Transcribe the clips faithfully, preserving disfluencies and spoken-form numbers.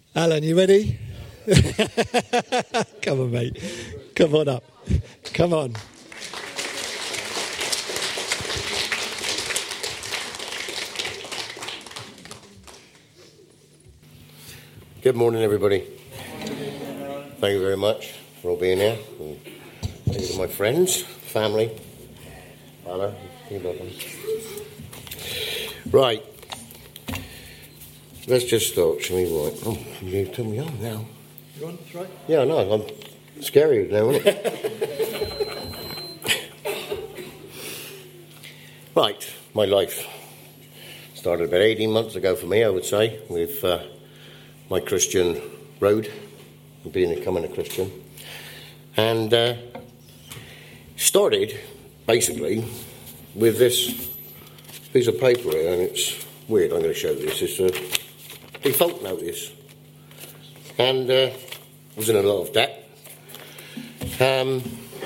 Alan, you ready? Come on, mate. Come on up. Come on. Good morning, everybody. Thank you very much for all being here. And thank you to my friends, family. Anna, right. Let's just start, shall we? Right. Oh, you turn me on now. You on? That's right. Yeah, I know. I'm scary now, isn't it? Right. My life started about eighteen months ago for me, I would say, with uh, my Christian road, being becoming a Christian, and uh, started basically with this piece of paper here, and it's weird. I'm going to show you this. It's a default notice, and uh, was in a lot of debt. Um,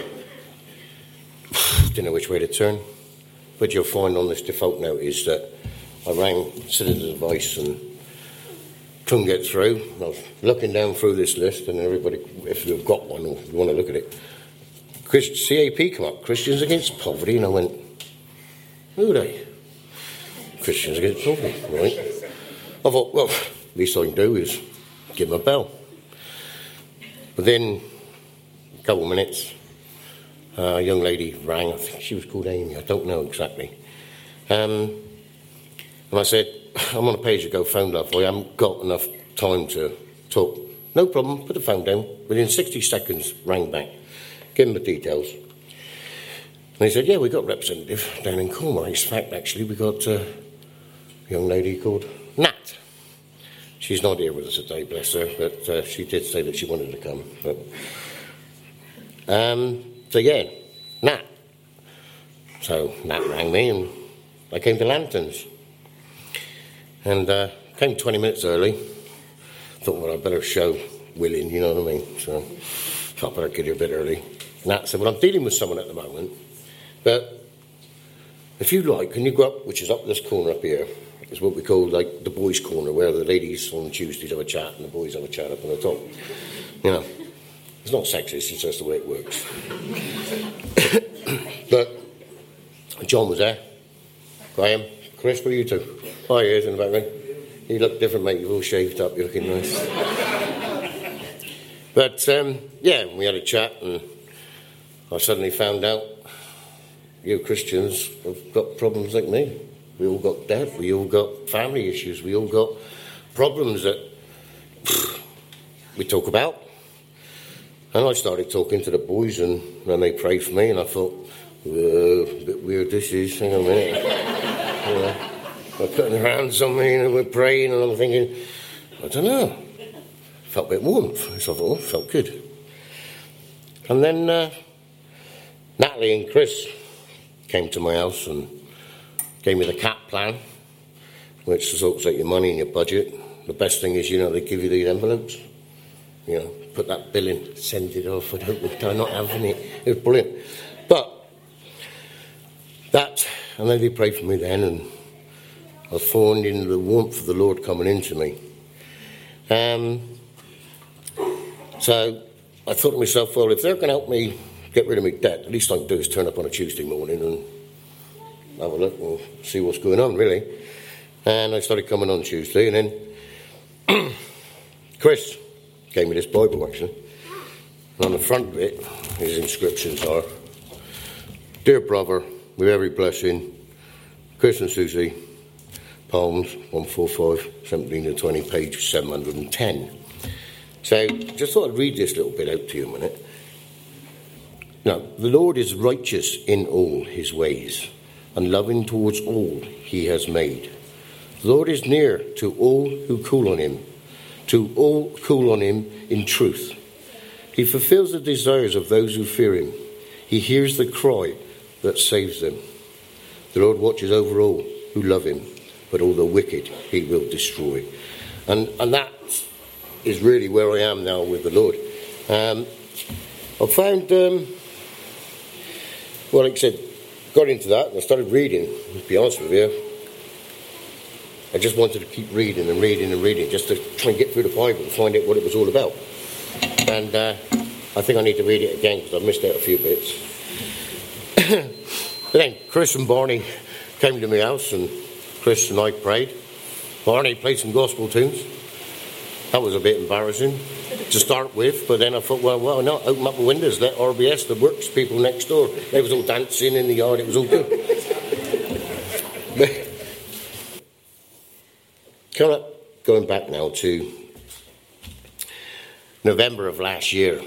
didn't know which way to turn, but you'll find on this default notice that I rang Citizens Advice and couldn't get through. I was looking down through this list, and everybody, if you've got one or you want to look at it, C A P come up, Christians Against Poverty, and I went, who are they? Christians Against Poverty, right? I thought, well, least I can do is give them a bell. But then, a couple of minutes, uh, a young lady rang. I think she was called Amy. I don't know exactly. Um, and I said, I'm on a page-ago phone love. I haven't got enough time to talk. No problem. Put the phone down. Within sixty seconds, rang back. Give them the details. And they said, yeah, we got a representative down in Cornwall. In fact, actually, we got uh, a young lady called Nat. She's not here with us today, bless her, but uh, she did say that she wanted to come. But, um, so, yeah, Nat. So Nat rang me, and I came to Lanterns. And uh, came twenty minutes early. Thought, well, I better show willing, you know what I mean? So I better get here a bit early. Nat said, well, I'm dealing with someone at the moment, but if you like, can you go up, which is up this corner up here, is what we call like the boys' corner, where the ladies on Tuesdays have a chat and the boys have a chat up on the top. You know, it's not sexist, it's just the way it works. But John was there. Graham, Chris, what are you two? Oh, he is in the background. You look different, mate. You've all shaved up. You're looking nice. But, um, yeah, we had a chat, and I suddenly found out you Christians have got problems like me. We all got debt. We all got family issues. We all got problems that pff, we talk about. And I started talking to the boys, and then they prayed for me, and I thought, whoa, a bit weird this is. Hang on a minute. You know, they're putting their hands on me, and we're praying, and I'm thinking, I don't know. Felt a bit warm. So I thought, oh, felt good. And then uh, Natalie and Chris came to my house and gave me the C A P plan, which sorts out your money and your budget. The best thing is, you know, they give you these envelopes. You know, put that bill in, send it off. I don't, I'm not having it. It was brilliant. But that, and then they prayed for me then, and I found in the warmth of the Lord coming into me. Um, so I thought to myself, well, if they're going to help me get rid of my debt, the least I can do is turn up on a Tuesday morning and have a look and see what's going on, really. And I started coming on Tuesday, and then Chris gave me this Bible, actually. And on the front of it, his inscriptions are, Dear brother, with every blessing, Chris and Susie, Palms, one forty-five, seventeen to twenty, page seven hundred ten. So, just thought I'd read this little bit out to you a minute. Now, the Lord is righteous in all his ways, and loving towards all he has made. The Lord is near to all who call on him, to all who call on him in truth. He fulfills the desires of those who fear him. He hears the cry that saves them. The Lord watches over all who love him, but all the wicked he will destroy. And and that is really where I am now with the Lord. Um, I found, um, well, like I said, got into that and I started reading, to be honest with you. I just wanted to keep reading and reading and reading, just to try and get through the Bible and find out what it was all about. And uh, I think I need to read it again because I've missed out a few bits. But then Chris and Barney came to my house, and Chris and I prayed. Barney played some gospel tunes. That was a bit embarrassing to start with, but then I thought, well, why not? Open up the windows, let R B S, the works people next door. They was all dancing in the yard, it was all good. But, coming up, going back now to November of last year,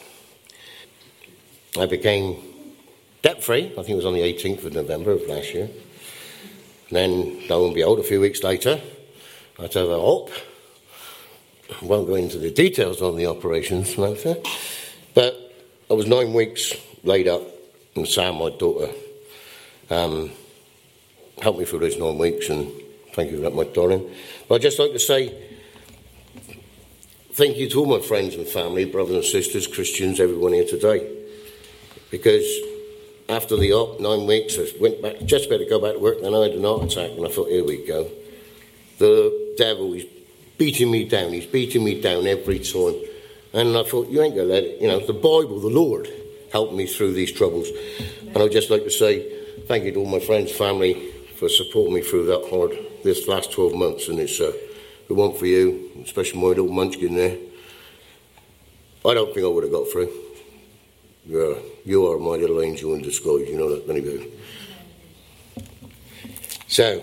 I became debt-free. I think it was on the eighteenth of November of last year. And then, lo and behold, a few weeks later, I had to have a op. I won't go into the details on the operations, but I was nine weeks laid up, and Sam, my daughter, um, helped me through those nine weeks, and thank you for that, my darling. But I'd just like to say thank you to all my friends and family, brothers and sisters, Christians, everyone here today. Because after the op, nine weeks, I went back, just about to go back to work, then I had an heart attack, and I thought, here we go. The devil is beating me down, he's beating me down every time. And I thought, you ain't going to let it, you know, the Bible, the Lord, helped me through these troubles. And I'd just like to say thank you to all my friends, family, for supporting me through that hard, this last twelve months. And it's uh, the one for you, especially my little munchkin there. I don't think I would have got through. You're, you are my little angel in disguise, you know that, anyway. So,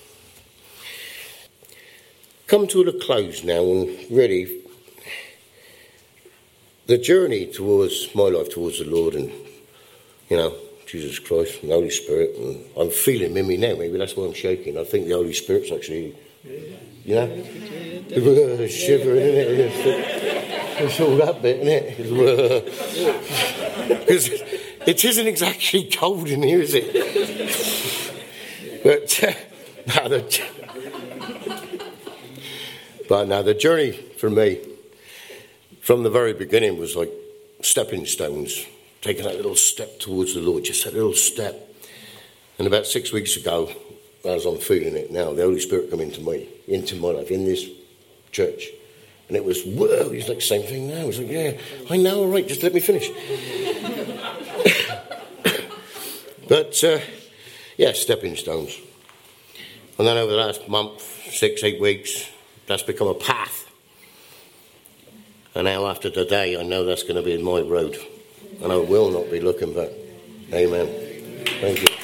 come to the close now, and really, the journey towards my life towards the Lord, and you know, Jesus Christ and the Holy Spirit, and I'm feeling in me now. Maybe that's why I'm shaking. I think the Holy Spirit's actually, you know, yeah, shivering, isn't it? It's all that bit, isn't it? Because it isn't exactly cold in here, is it? But uh, no, the, but now the journey for me from the very beginning was like stepping stones, taking that little step towards the Lord, just that little step. And about six weeks ago, as I'm feeling it now, the Holy Spirit came into me, into my life, in this church. And it was, whoa, he's like, same thing now. He's like, yeah, I know, all right, just let me finish. But, uh, yeah, stepping stones. And then over the last month, six, eight weeks, that's become a path. And now after today, I know that's going to be my road. And I will not be looking back. Amen. Thank you.